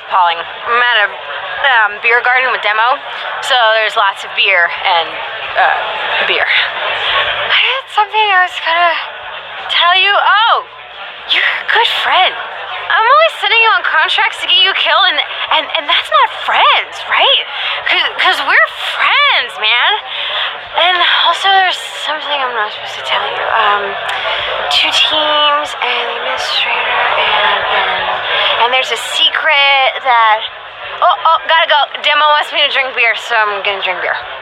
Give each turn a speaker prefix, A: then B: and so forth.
A: appalling. I'm at a beer garden with Demo, so there's lots of beer and beer. I had something I was gonna tell you. Oh, you're a good friend. I'm always sending you on contracts to get you killed, and that's not friends, right? Cause we're friends, man. And also, there's something I'm not supposed to tell you. 2 teams and the administrator, and there's a secret that. Oh, gotta go. Demo wants me to drink beer, so I'm gonna drink beer.